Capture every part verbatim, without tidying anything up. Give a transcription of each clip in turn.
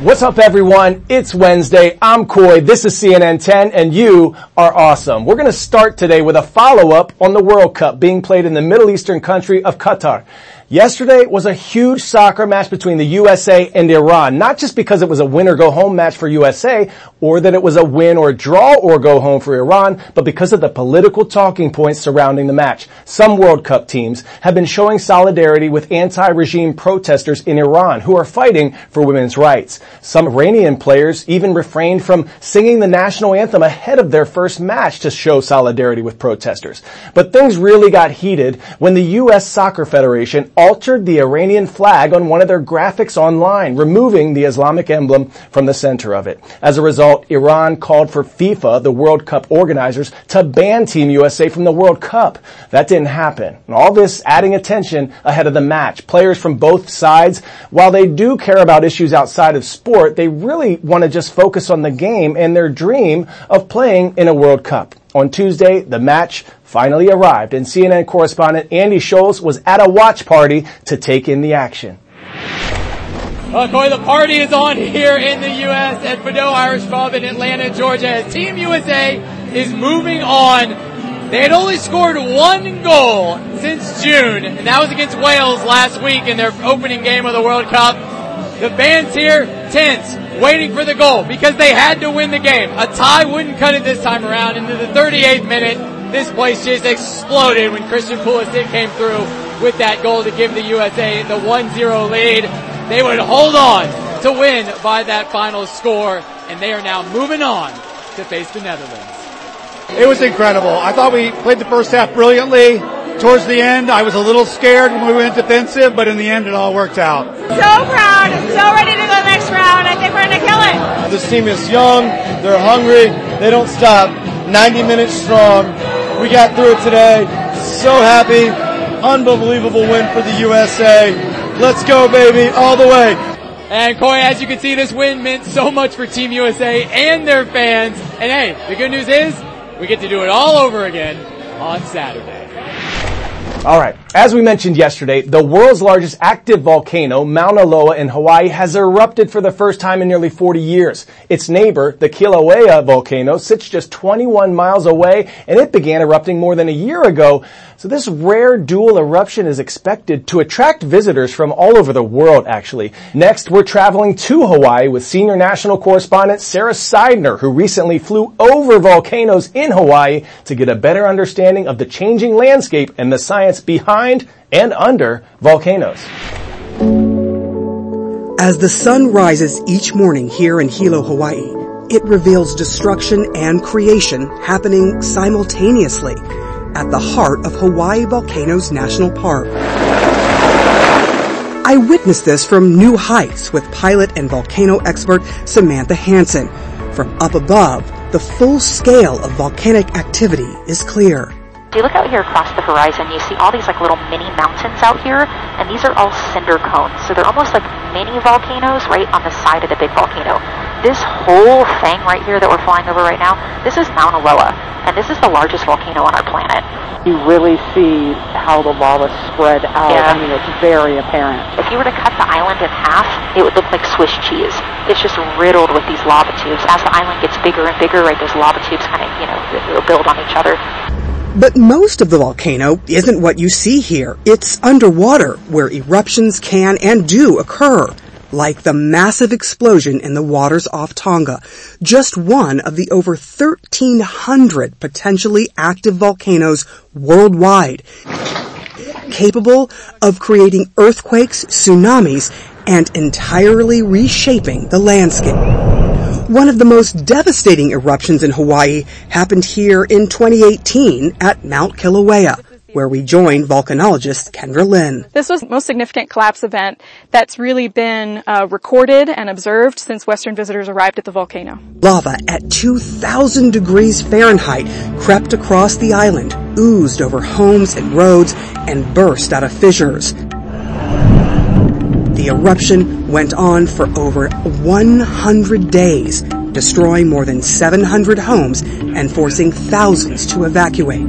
What's up, everyone? It's Wednesday. I'm Coy. This is C N N ten, and you are awesome. We're going to start today with a follow-up on the World Cup being played in the Middle Eastern country of Qatar. Yesterday was a huge soccer match between the U S A and Iran, not just because it was a win-or-go-home match for U S A, or that it was a win or draw or go home for Iran, but because of the political talking points surrounding the match. Some World Cup teams have been showing solidarity with anti-regime protesters in Iran who are fighting for women's rights. Some Iranian players even refrained from singing the national anthem ahead of their first match to show solidarity with protesters. But things really got heated when the U S Soccer Federation altered the Iranian flag on one of their graphics online, removing the Islamic emblem from the center of it. As a result, Iran called for FIFA, the World Cup organizers, to ban Team U S A from the World Cup. That didn't happen. And all this adding attention ahead of the match. Players from both sides, while they do care about issues outside of sport, they really want to just focus on the game and their dream of playing in a World Cup. On Tuesday, the match finally arrived, and C N N correspondent Andy Scholes was at a watch party to take in the action. Well, Coy, the party is on here in the U S at Bordeaux Irish Pub in Atlanta, Georgia, as Team U S A is moving on. They had only scored one goal since June, and that was against Wales last week in their opening game of the World Cup. The fans here, tense, waiting for the goal because they had to win the game. A tie wouldn't cut it this time around. Into the thirty-eighth minute, this place just exploded when Christian Pulisic came through with that goal to give the U S A the one zero lead. They would hold on to win by that final score, and they are now moving on to face the Netherlands. It was incredible. I thought we played the first half brilliantly. Towards the end, I was a little scared when we went defensive, but in the end, it all worked out. So proud, so ready to go next round. I think we're going to kill it. This team is young, they're hungry, they don't stop. ninety minutes strong. We got through it today. So happy. Unbelievable win for the U S A. Let's go, baby, all the way. And Coy, as you can see, this win meant so much for Team U S A and their fans. And hey, the good news is we get to do it all over again on Saturday. All right. As we mentioned yesterday, the world's largest active volcano, Mauna Loa in Hawaii, has erupted for the first time in nearly forty years. Its neighbor, the Kilauea volcano, sits just twenty-one miles away, and it began erupting more than a year ago. So this rare dual eruption is expected to attract visitors from all over the world, actually. Next, we're traveling to Hawaii with senior national correspondent Sarah Seidner, who recently flew over volcanoes in Hawaii to get a better understanding of the changing landscape and the science behind and under volcanoes. As the sun rises each morning here in Hilo, Hawaii, it reveals destruction and creation happening simultaneously at the heart of Hawaii Volcanoes National Park. I witnessed this from new heights with pilot and volcano expert Samantha Hansen. From up above, the full scale of volcanic activity is clear. If you look out here across the horizon, you see all these like little mini mountains out here, and these are all cinder cones. So they're almost like mini volcanoes right on the side of the big volcano. This whole thing right here that we're flying over right now, this is Mauna Loa, and this is the largest volcano on our planet. You really see how the lava spread out. Yeah. I mean, it's very apparent. If you were to cut the island in half, it would look like Swiss cheese. It's just riddled with these lava tubes. As the island gets bigger and bigger, right, those lava tubes kind of, you know, build on each other. But most of the volcano isn't what you see here. It's underwater, where eruptions can and do occur, like the massive explosion in the waters off Tonga, just one of the over thirteen hundred potentially active volcanoes worldwide, capable of creating earthquakes, tsunamis, and entirely reshaping the landscape. One of the most devastating eruptions in Hawaii happened here in twenty eighteen at Mount Kilauea, where we joined volcanologist Kendra Lynn. This was the most significant collapse event that's really been uh, recorded and observed since Western visitors arrived at the volcano. Lava at two thousand degrees Fahrenheit crept across the island, oozed over homes and roads, and burst out of fissures. The eruption went on for over one hundred days, destroying more than seven hundred homes and forcing thousands to evacuate.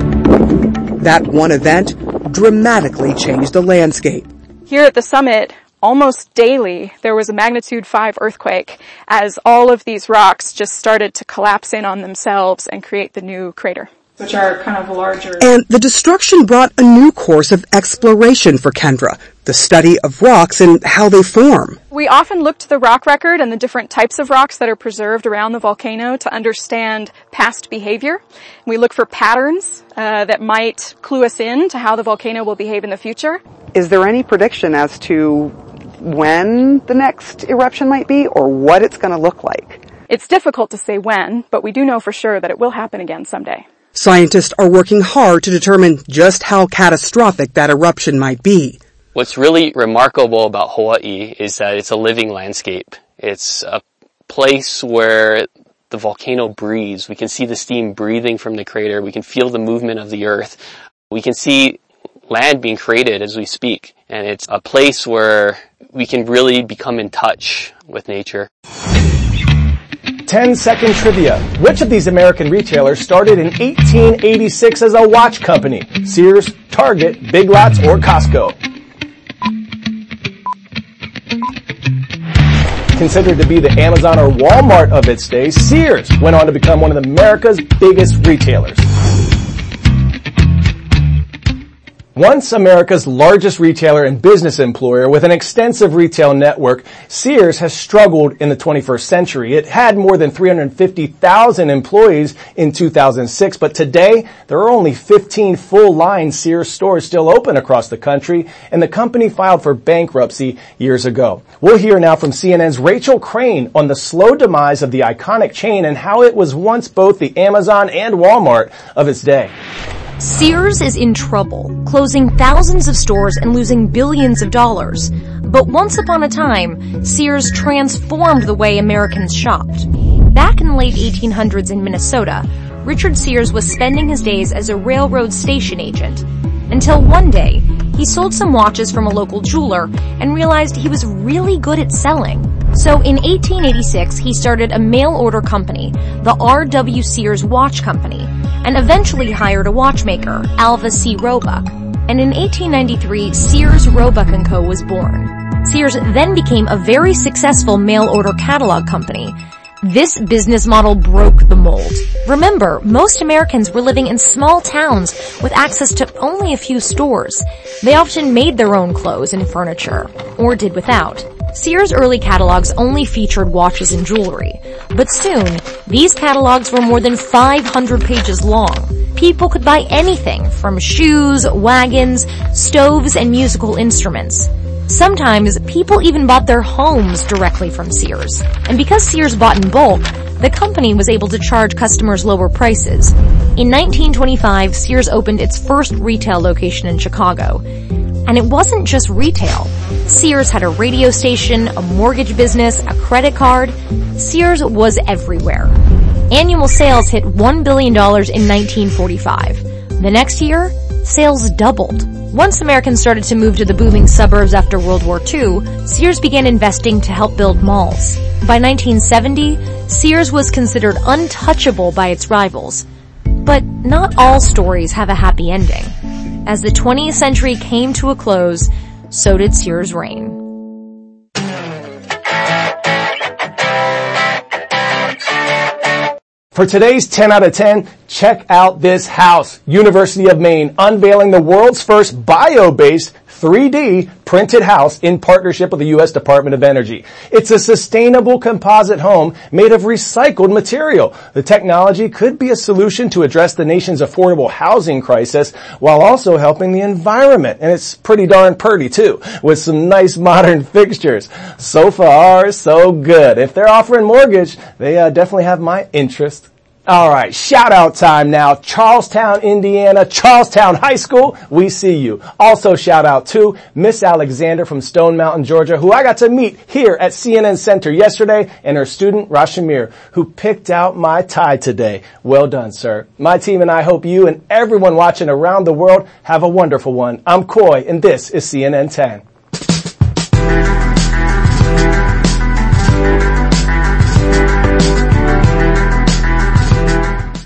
That one event dramatically changed the landscape. Here at the summit, almost daily there was a magnitude five earthquake as all of these rocks just started to collapse in on themselves and create the new crater, which are kind of larger. And the destruction brought a new course of exploration for Kendra, the study of rocks and how they form. We often look to the rock record and the different types of rocks that are preserved around the volcano to understand past behavior. We look for patterns uh, that might clue us in to how the volcano will behave in the future. Is there any prediction as to when the next eruption might be or what it's going to look like? It's difficult to say when, but we do know for sure that it will happen again someday. Scientists are working hard to determine just how catastrophic that eruption might be. What's really remarkable about Hawaii is that it's a living landscape. It's a place where the volcano breathes. We can see the steam breathing from the crater. We can feel the movement of the earth. We can see land being created as we speak. And it's a place where we can really become in touch with nature. ten second trivia. Which of these American retailers started in eighteen eighty-six as a watch company? Sears, Target, Big Lots, or Costco? Considered to be the Amazon or Walmart of its day, Sears went on to become one of America's biggest retailers. Once America's largest retailer and business employer with an extensive retail network, Sears has struggled in the twenty-first century. It had more than three hundred fifty thousand employees in two thousand six, but today there are only fifteen full-line Sears stores still open across the country, and the company filed for bankruptcy years ago. We'll hear now from C N N's Rachel Crane on the slow demise of the iconic chain and how it was once both the Amazon and Walmart of its day. Sears is in trouble, closing thousands of stores and losing billions of dollars. But once upon a time, Sears transformed the way Americans shopped. Back in the late eighteen hundreds in Minnesota, Richard Sears was spending his days as a railroad station agent. Until one day, he sold some watches from a local jeweler and realized he was really good at selling. So in eighteen eighty-six, he started a mail-order company, the R W Sears Watch Company, and eventually hired a watchmaker, Alva C. Roebuck. And in eighteen ninety-three, Sears, Roebuck and Co. was born. Sears then became a very successful mail-order catalog company. This business model broke the mold. Remember, most Americans were living in small towns with access to only a few stores. They often made their own clothes and furniture, or did without. Sears' early catalogs only featured watches and jewelry, but soon, these catalogs were more than five hundred pages long. People could buy anything from shoes, wagons, stoves, and musical instruments. Sometimes, people even bought their homes directly from Sears. And because Sears bought in bulk, the company was able to charge customers lower prices. In nineteen twenty-five, Sears opened its first retail location in Chicago. And it wasn't just retail. Sears had a radio station, a mortgage business, a credit card. Sears was everywhere. Annual sales hit one billion dollars in nineteen forty-five. The next year, sales doubled. Once Americans started to move to the booming suburbs after World War Two, Sears began investing to help build malls. By nineteen seventy, Sears was considered untouchable by its rivals. But not all stories have a happy ending. As the twentieth century came to a close, so did Sears' reign. For today's ten out of ten, check out this house. University of Maine unveiling the world's first bio-based three D printed house in partnership with the U S Department of Energy. It's a sustainable composite home made of recycled material. The technology could be a solution to address the nation's affordable housing crisis while also helping the environment. And it's pretty darn pretty too, with some nice modern fixtures. So far, so good. If they're offering mortgage, they uh, definitely have my interest. All right, shout out time now. Charlestown, Indiana, Charlestown High School, we see you. Also shout out to Miss Alexander from Stone Mountain, Georgia, who I got to meet here at C N N Center yesterday, and her student Rashamir, who picked out my tie today. Well done, sir. My team and I hope you and everyone watching around the world have a wonderful one. I'm Coy, and this is C N N ten.